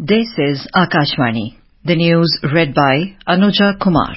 This is Akashvani. The news read by Anuja Kumar.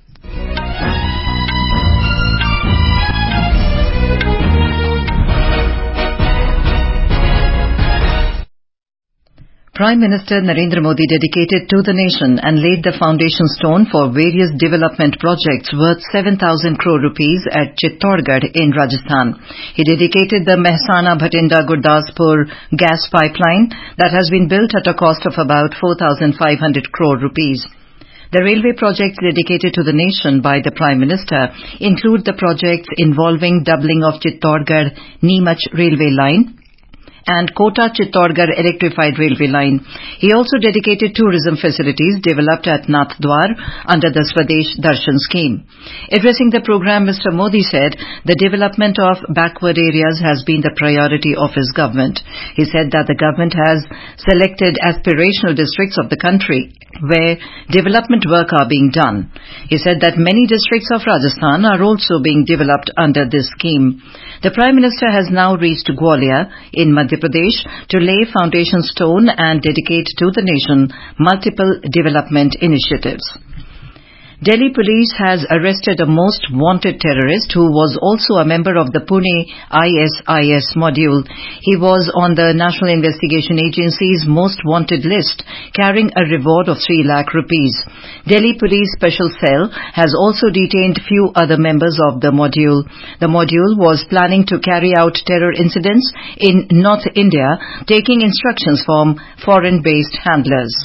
Prime Minister Narendra Modi dedicated to the nation and laid the foundation stone for various development projects worth 7,000 crore rupees at Chittorgarh in Rajasthan. He dedicated the Mehsana-Bhatinda Gurdaspur gas pipeline that has been built at a cost of about 4,500 crore rupees. The railway projects dedicated to the nation by the Prime Minister include the projects involving doubling of Chittorgarh-Neemuch railway line and Kota-Chittorgarh electrified railway line. He also dedicated tourism facilities developed at Nathdwar under the Swadesh Darshan scheme. Addressing the program, Mr. Modi said the development of backward areas has been the priority of his government. He said that the government has selected aspirational districts of the country where development work are being done. He said that many districts of Rajasthan are also being developed under this scheme. The Prime Minister has now reached Gwalior in Madhya Pradesh to lay foundation stone and dedicate to the nation multiple development initiatives. Delhi police has arrested a most wanted terrorist who was also a member of the Pune ISIS module. He was on the National Investigation Agency's most wanted list, carrying a reward of 3 lakh rupees. Delhi Police Special Cell has also detained few other members of the module. The module was planning to carry out terror incidents in North India, taking instructions from foreign-based handlers.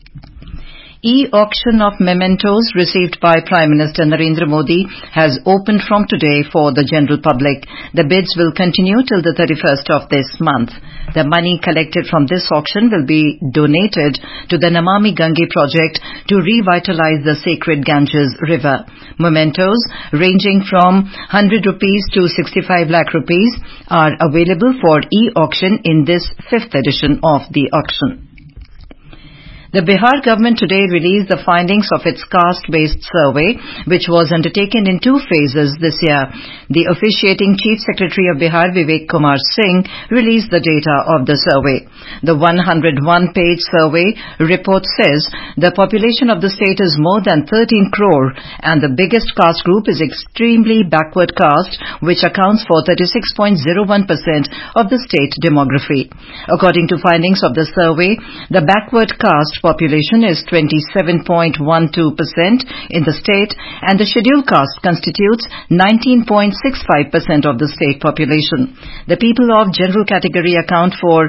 E-auction of mementos received by Prime Minister Narendra Modi has opened from today for the general public. The bids will continue till the 31st of this month. The money collected from this auction will be donated to the Namami Gange project to revitalize the sacred Ganges river. Mementos ranging from 100 rupees to 65 lakh rupees are available for e-auction in this 5th edition of the auction. The Bihar government today released the findings of its caste-based survey, which was undertaken in 2 phases this year. The officiating Chief Secretary of Bihar, Vivek Kumar Singh, released the data of the survey. The 101-page survey report says the population of the state is more than 13 crore and the biggest caste group is extremely backward caste, which accounts for 36.01% of the state demography. According to findings of the survey, the backward caste population is 27.12% in the state and the scheduled caste constitutes 19.65% of the state population. The people of general category account for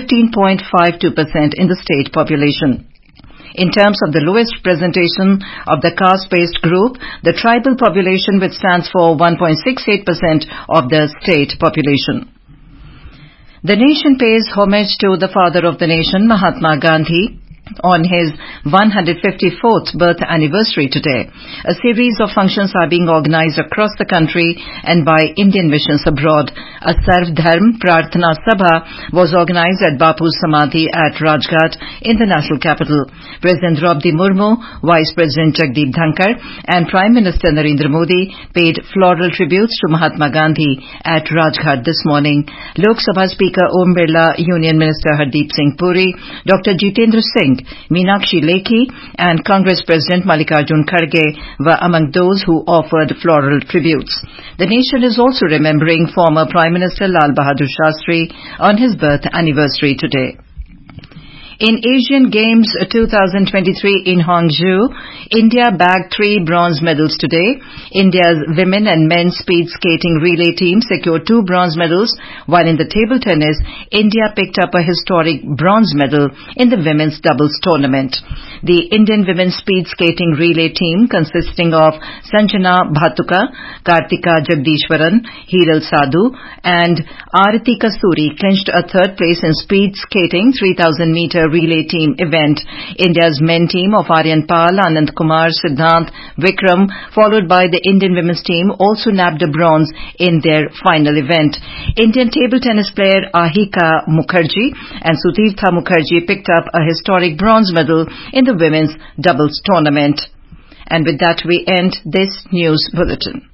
15.52% in the state population. In terms of the lowest presentation of the caste-based group, the tribal population, which stands for 1.68% of the state population. The nation pays homage to the father of the nation, Mahatma Gandhi, on his 154th birth anniversary today. A series of functions are being organized across the country and by Indian missions abroad. A Sarv Dharm Prarthana Sabha was organized at Bapu's Samadhi at Rajghat in the national capital. President Draupadi Murmu, Vice President Jagdeep Dhankar and Prime Minister Narendra Modi paid floral tributes to Mahatma Gandhi at Rajghat this morning. Lok Sabha Speaker Om Birla, Union Minister Hardeep Singh Puri, Dr. Jitendra Singh, Meenakshi Lekhi and Congress President Mallikarjun Kharge were among those who offered floral tributes. The nation is also remembering former Prime Minister Lal Bahadur Shastri on his birth anniversary today. In Asian Games 2023 in Hangzhou, India bagged 3 bronze medals today. India's women and men's speed skating relay team secured 2 bronze medals, while in the table tennis, India picked up a historic bronze medal in the women's doubles tournament. The Indian women's speed skating relay team, consisting of Sanjana Bhatuka, Kartika Jagdishwaran, Hiral Sadhu and Arati Kasturi clinched a 3rd place in speed skating 3,000-meter relay team event. India's men team of Aryan Pal, Anand Kumar, Siddhant, Vikram, followed by the Indian women's team, also nabbed a bronze in their final event. Indian table tennis player Ahika Mukherjee and Sutirtha Mukherjee picked up a historic bronze medal in the women's doubles tournament. And with that, we end this news bulletin.